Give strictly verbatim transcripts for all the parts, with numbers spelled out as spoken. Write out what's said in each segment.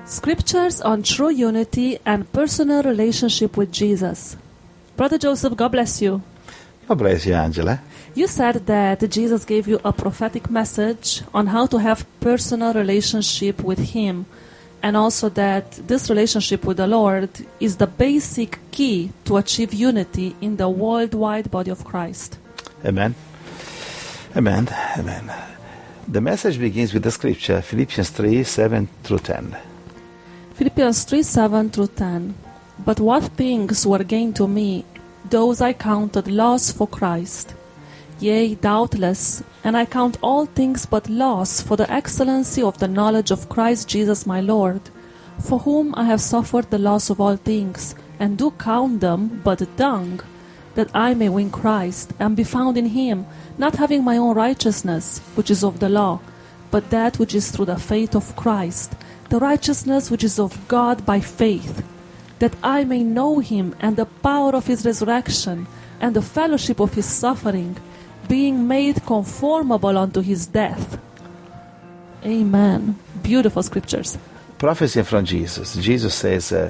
Scriptures on true unity and personal relationship with Jesus. Brother Joseph, God bless you. God bless you, Angela. You said that Jesus gave you a prophetic message on how to have personal relationship with Him, and also that this relationship with the Lord is the basic key to achieve unity in the worldwide body of Christ. Amen. Amen. Amen. The message begins with the scripture, Philippians three, seven through ten. Philippians three, seven through ten. But what things were gain to me, those I counted loss for Christ. Yea, doubtless, and I count all things but loss for the excellency of the knowledge of Christ Jesus my Lord, for whom I have suffered the loss of all things, and do count them but dung, that I may win Christ, and be found in Him, not having my own righteousness, which is of the law, but that which is through the faith of Christ, the righteousness which is of God by faith, that I may know Him and the power of His resurrection, and the fellowship of His suffering, being made conformable unto His death. Amen. Beautiful scriptures. Prophecy from Jesus. Jesus says, uh,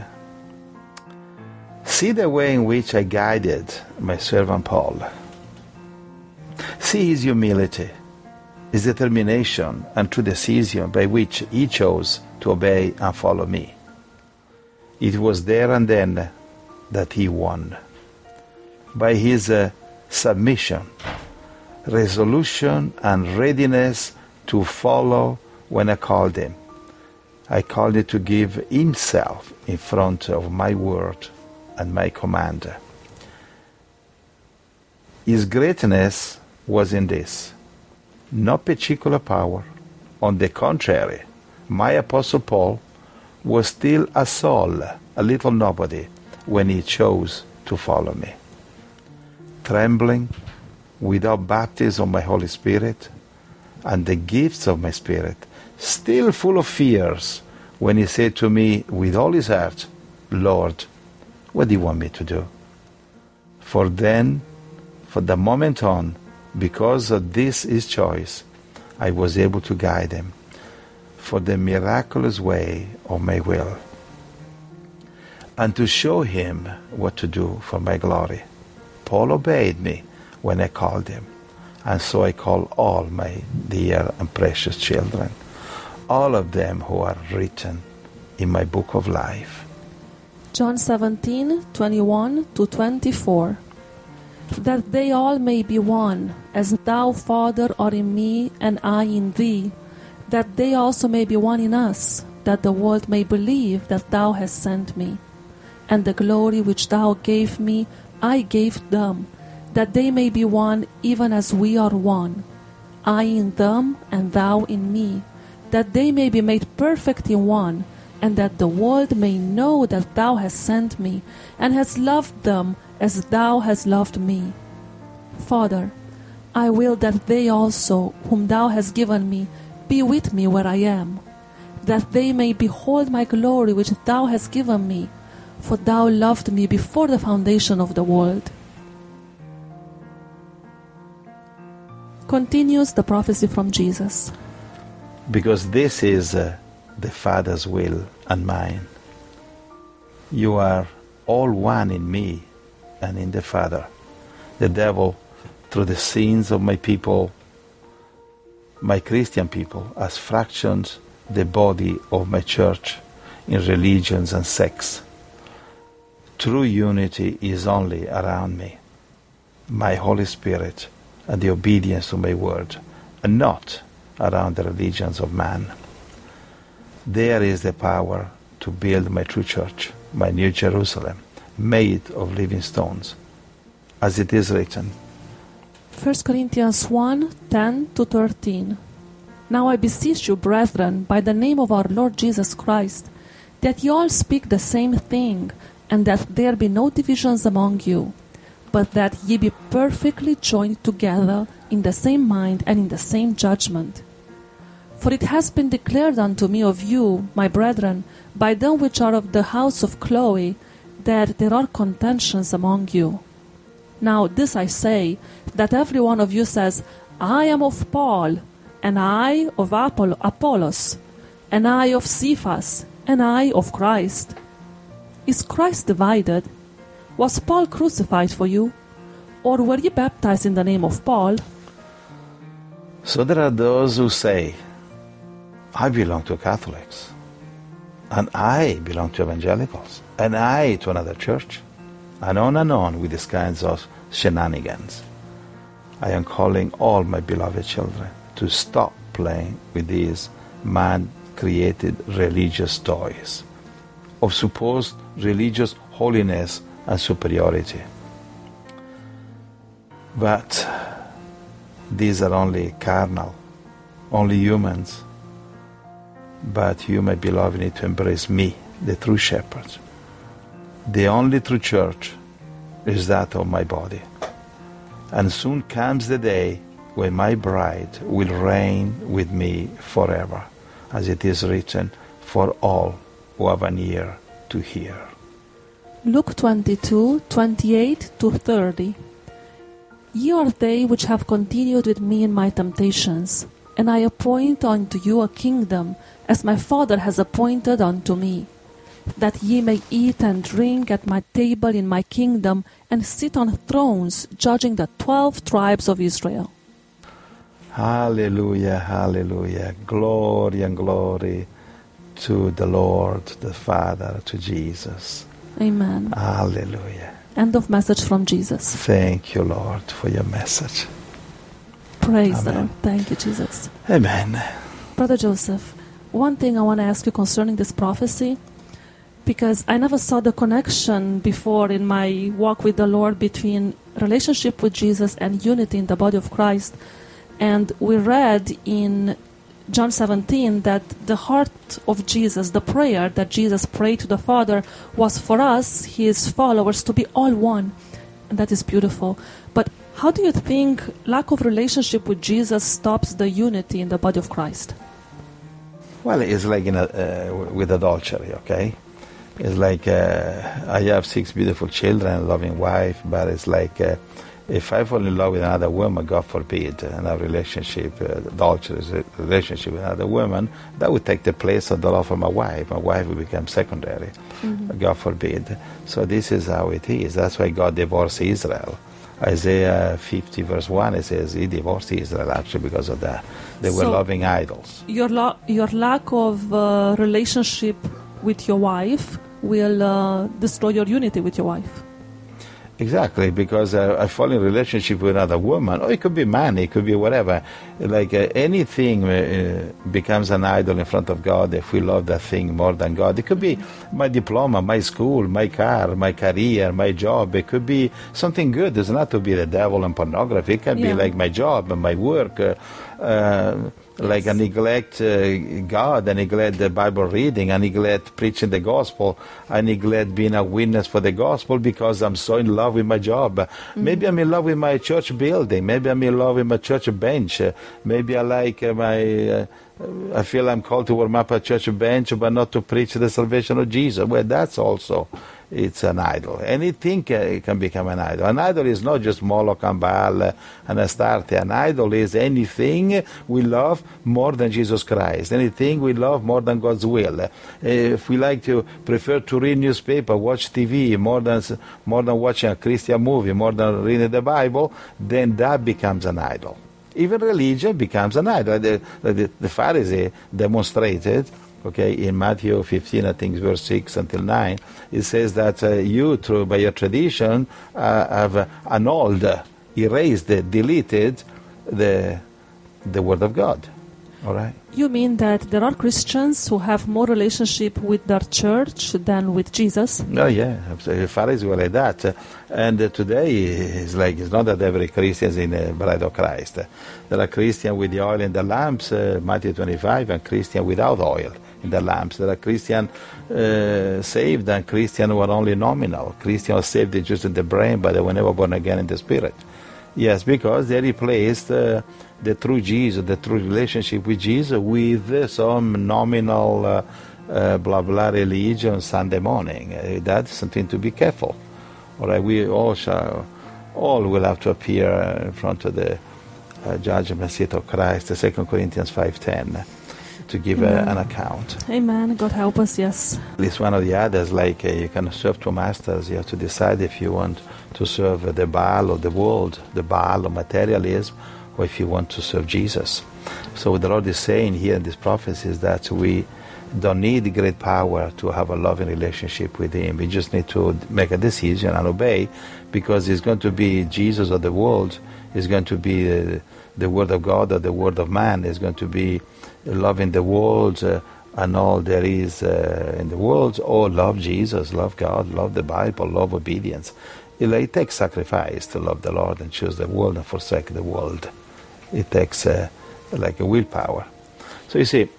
see the way in which I guided my servant Paul. See his humility, his determination, and true decision by which he chose to obey and follow me. It was there and then that he won. By his uh, submission, resolution, and readiness to follow when I called him. I called him to give himself in front of my word and my command. His greatness was in this, not particular power. On the contrary, my Apostle Paul was still a soul, a little nobody, when he chose to follow me. Trembling, without baptism of my Holy Spirit, and the gifts of my Spirit, still full of fears, when he said to me with all his heart, Lord, what do you want me to do? For then, for the moment on, because of this his choice, I was able to guide him for the miraculous way of my will, and to show him what to do for my glory. Paul obeyed me when I called him, and so I call all my dear and precious children, all of them who are written in my book of life. John seventeen, twenty-one to twenty-four. That they all may be one, as thou, Father, art in me, and I in thee, that they also may be one in us, that the world may believe that thou hast sent me. And the glory which thou gave me, I gave them, that they may be one even as we are one, I in them, and thou in me, that they may be made perfect in one, and that the world may know that thou hast sent me, and hast loved them as thou hast loved me. Father, I will that they also, whom thou hast given me, be with me where I am, that they may behold my glory which thou hast given me, for thou loved me before the foundation of the world. Continues the prophecy from Jesus. Because this is uh, the Father's will and mine. You are all one in me and in the Father. The devil, through the sins of my people, my Christian people, has fractured the body of my church in religions and sects. True unity is only around me, my Holy Spirit, and the obedience to my word, and not around the religions of man. There is the power to build my true church, my new Jerusalem, made of living stones, as it is written. First Corinthians one, ten to thirteen. Now I beseech you, brethren, by the name of our Lord Jesus Christ, that ye all speak the same thing, and that there be no divisions among you, but that ye be perfectly joined together in the same mind and in the same judgment. For it has been declared unto me of you, my brethren, by them which are of the house of Chloe, that there are contentions among you. Now this I say, that every one of you says, I am of Paul, and I of Apollos, and I of Cephas, and I of Christ. Is Christ divided? Was Paul crucified for you? Or were you baptized in the name of Paul? So there are those who say, I belong to Catholics, and I belong to evangelicals, and I to another church, and on and on with these kinds of shenanigans. I am calling all my beloved children to stop playing with these man-created religious toys of supposed religious holiness and superiority. But these are only carnal, only humans. But you, my beloved, need to embrace me, the true shepherd. The only true church is that of my body. And soon comes the day when my bride will reign with me forever, as it is written, for all who have an ear to hear. Luke twenty-two, twenty-eight to thirty. Ye are they which have continued with me in my temptations, and I appoint unto you a kingdom, as my Father has appointed unto me, that ye may eat and drink at my table in my kingdom, and sit on thrones, judging the twelve tribes of Israel. Hallelujah, hallelujah. Glory and glory to the Lord, the Father, to Jesus. Amen. Hallelujah. End of message from Jesus. Thank you, Lord, for your message. Praise Amen. the Lord. Thank you, Jesus. Amen. Brother Joseph, one thing I want to ask you concerning this prophecy, because I never saw the connection before in my walk with the Lord between relationship with Jesus and unity in the body of Christ. And we read in John seventeen that the heart of Jesus, the prayer that Jesus prayed to the Father, was for us, his followers, to be all one. And that is beautiful. But how do you think lack of relationship with Jesus stops the unity in the body of Christ? Well, it's like in a, uh, with adultery, okay? It's like uh, I have six beautiful children, a loving wife, but it's like uh, if I fall in love with another woman, God forbid, and a relationship, uh, adultery is a relationship with another woman, that would take the place of the love of my wife. My wife would become secondary, mm-hmm. God forbid. So this is how it is. That's why God divorced Israel. Isaiah fifty verse one, it says he divorced Israel actually because of that. They were so loving idols. Your, lo- your lack of uh, relationship with your wife will uh, destroy your unity with your wife. Exactly, because uh, I fall in relationship with another woman, or it could be man, it could be whatever. Like uh, anything uh, becomes an idol in front of God if we love that thing more than God. It could be my diploma, my school, my car, my career, my job. It could be something good. It doesn't have to be the devil and pornography. It can yeah. be like my job and my work. Uh, uh, Like I neglect uh, God, I neglect the Bible reading, I neglect preaching the gospel, I neglect being a witness for the gospel because I'm so in love with my job. Mm-hmm. Maybe I'm in love with my church building, maybe I'm in love with my church bench, maybe I like uh, my, uh, I feel I'm called to warm up a church bench but not to preach the salvation of Jesus. Well, that's also, it's an idol. Anything can, can become an idol. An idol is not just Moloch and Baal and Astarte. An idol is anything we love more than Jesus Christ, anything we love more than God's will. If we like to prefer to read newspaper, watch T V more than more than watching a Christian movie, more than reading the Bible, then that becomes an idol. Even religion becomes an idol. The, the, the Pharisee demonstrated, okay, in Matthew fifteen, I think verse six until nine, it says that uh, you, through by your tradition, uh, have uh, annulled, erased, deleted the the Word of God. All right. You mean that there are Christians who have more relationship with their church than with Jesus? Oh yeah, absolutely. Pharisees were like that, uh, and uh, today it's like it's not that every Christian is in the bride of Christ. Uh, there are Christians with the oil in the lamps, uh, Matthew twenty-five, and Christians without oil in the lamps. There are Christians uh, saved and Christians who are only nominal. Christians are saved just in the brain, but they were never born again in the spirit. Yes, because they replaced uh, the true Jesus, the true relationship with Jesus, with uh, some nominal uh, uh, blah blah religion Sunday morning. Uh, that's something to be careful. All right, we all shall, all will have to appear in front of the uh, judgment seat of Christ. Second Corinthians five ten. To to give uh, an account. Amen. God help us, yes. At least one or the others, like uh, you can serve two masters. You have to decide if you want to serve uh, the Baal of the world, the Baal of materialism, or if you want to serve Jesus. So what the Lord is saying here in this prophecy is that we don't need great power to have a loving relationship with Him. We just need to make a decision and obey, because it's going to be Jesus of the world. It's going to be uh, the Word of God or the Word of man. It's going to be loving the world uh, and all there is uh, in the world. Or love Jesus, love God, love the Bible, love obedience. It, it takes sacrifice to love the Lord and choose the world and forsake the world. It takes uh, like a willpower. So you see,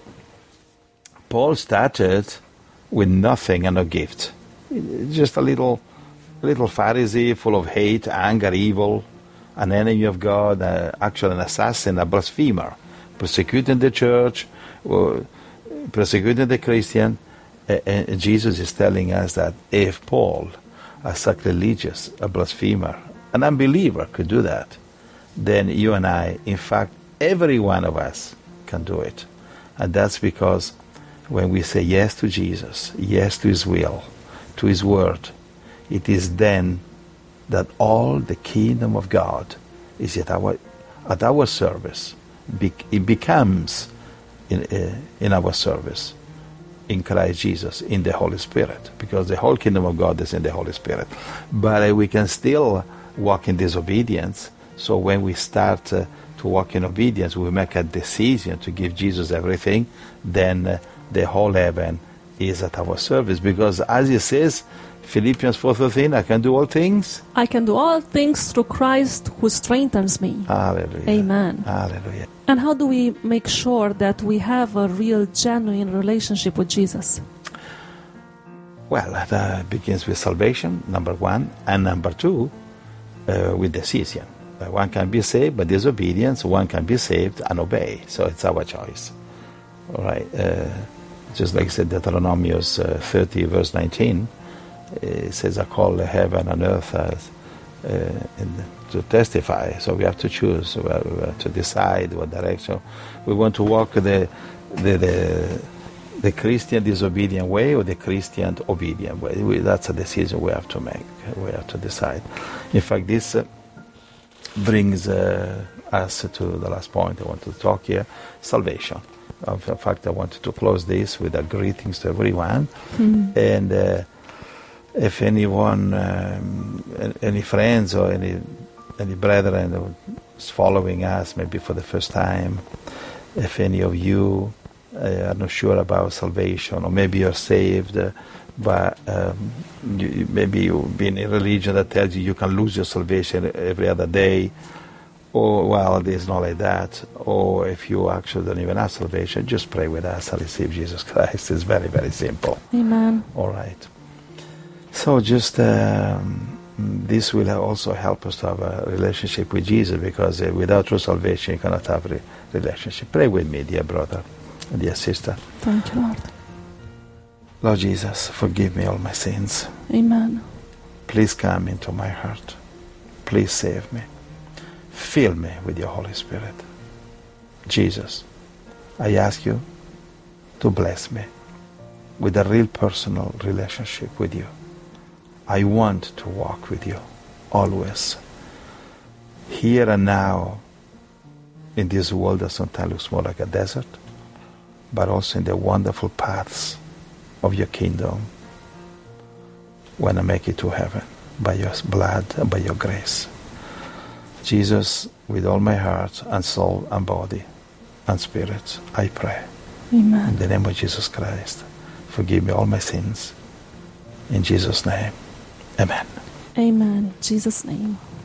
Paul started with nothing and no gift. Just a little, little Pharisee full of hate, anger, evil, an enemy of God, uh, actually an assassin, a blasphemer, persecuting the church, uh, persecuting the Christian. Uh, and Jesus is telling us that if Paul, a sacrilegious, a blasphemer, an unbeliever could do that, then you and I, in fact, every one of us can do it. And that's because when we say yes to Jesus, yes to His will, to His word, it is then that all the kingdom of God is at our, at our service. Be, it becomes in, uh, in our service in Christ Jesus, in the Holy Spirit, because the whole kingdom of God is in the Holy Spirit. But uh, we can still walk in disobedience. So when we start uh, to walk in obedience, we make a decision to give Jesus everything, then uh, the whole heaven is at our service. Because as it says, Philippians four thirteen, I can do all things. I can do all things through Christ who strengthens me. Hallelujah. Amen. Hallelujah. And how do we make sure that we have a real, genuine relationship with Jesus? Well, that uh, begins with salvation, number one. And number two, uh, with decision. Uh, one can be saved by disobedience. One can be saved and obey. So it's our choice. All right. Uh, just like I said, Deuteronomy uh, thirty, verse nineteen, it says, I call heaven and earth as, uh, in, to testify. So we have to choose, we have, we have to decide what direction we want to walk the, the, the, the Christian disobedient way or the Christian obedient way. We, that's a decision we have to make. We have to decide. In fact, this uh, brings uh, us to the last point I want to talk here, salvation. In fact, I wanted to close this with a greetings to everyone. Mm-hmm. And uh, if anyone, um, any friends or any any brethren is following us, maybe for the first time, if any of you uh, are not sure about salvation, or maybe you're saved, uh, but um, you, maybe you've been in a religion that tells you you can lose your salvation every other day, or, well, it's not like that. Or if you actually don't even have salvation, just pray with us and receive Jesus Christ. It's very, very simple. Amen. All right. So just um, this will also help us to have a relationship with Jesus, because uh, without true salvation you cannot have a re- relationship. Pray with me, dear brother and dear sister. Thank you, Lord. Lord Jesus, forgive me all my sins. Amen. Please come into my heart. Please save me. Fill me with your Holy Spirit. Jesus, I ask you to bless me with a real personal relationship with you. I want to walk with you always, here and now, in this world that sometimes looks more like a desert, but also in the wonderful paths of your kingdom when I make it to heaven by your blood and by your grace. Jesus, with all my heart and soul and body and spirit, I pray. Amen. In the name of Jesus Christ, forgive me all my sins. In Jesus' name, amen. Amen. In Jesus' name.